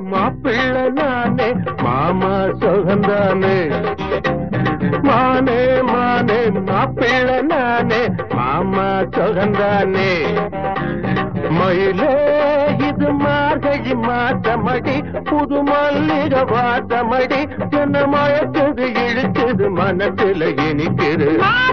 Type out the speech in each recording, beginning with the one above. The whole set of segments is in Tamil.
மாப்பிள்ளை நானே மாமா சுகந்தானே மானே மானே மாப்பிள்ளை நானே மாமா சுகந்தானே மயிலே இது மார்கழி மாத்தமடி புது மல்லிகை வாத்தமடி என்ன மயக்குது இழுக்குது மனசுல இனிக்குது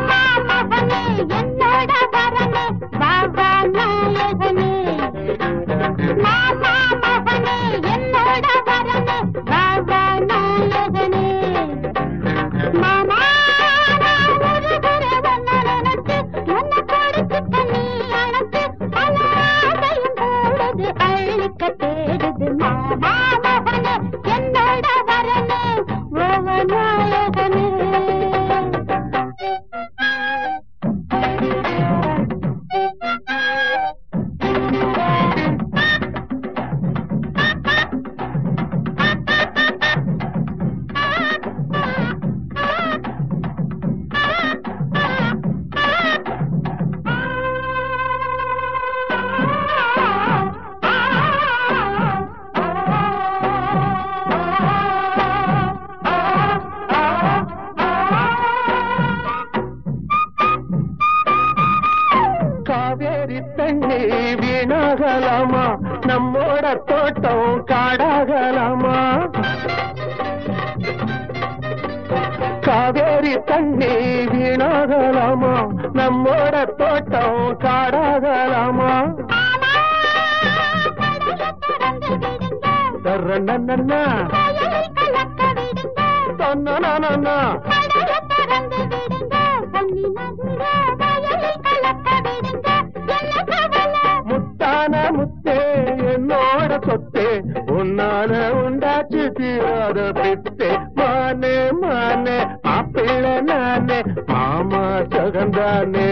தண்ணி வீணாகலாமா நம்மோட தோட்டம் காடாகலாமா காவேரி தண்ணி வீணாகலாமா நம்மோட தோட்டம் காடாகலாமா தர்றன்னா தொன்னா முத்தான முத்தே என்னோட சொத்தே உன்னால உண்டாச்சு தீராத பித்தே மானே மானே மாப்பிள்ளை நானே மாமா சகந்தானே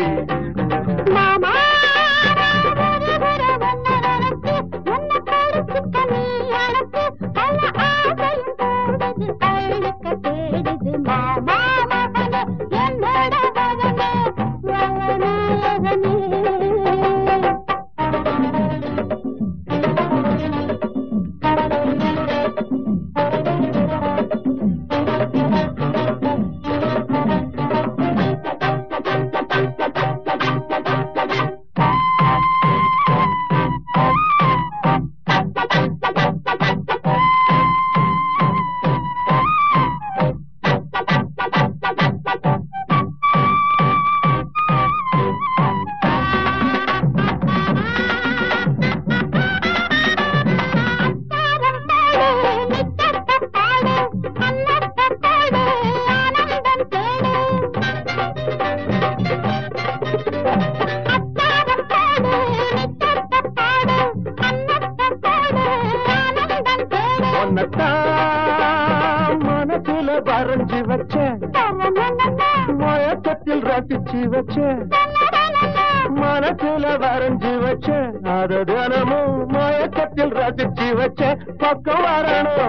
மனசுல வரைஞ்சி வச்ச மயக்கத்தில் ரசிச்சு வச்ச மனசுல வரைஞ்சி வச்ச அது தினமும் மயக்கத்தில் ரசிச்சு வச்ச பக்கம் வரணும்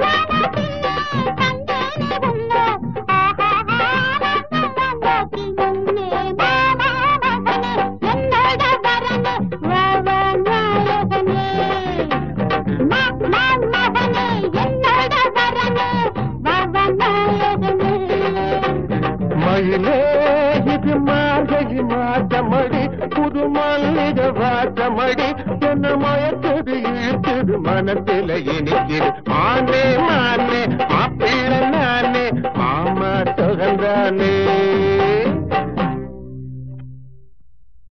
மயிலே இது மார்கழி மாத்தமடி புது மல்லிகை வாத்தமடி என்ன மயக்குது இழுக்குது மனசுல இனிக்குது மானே மானே மாப்பிள்ளை நானே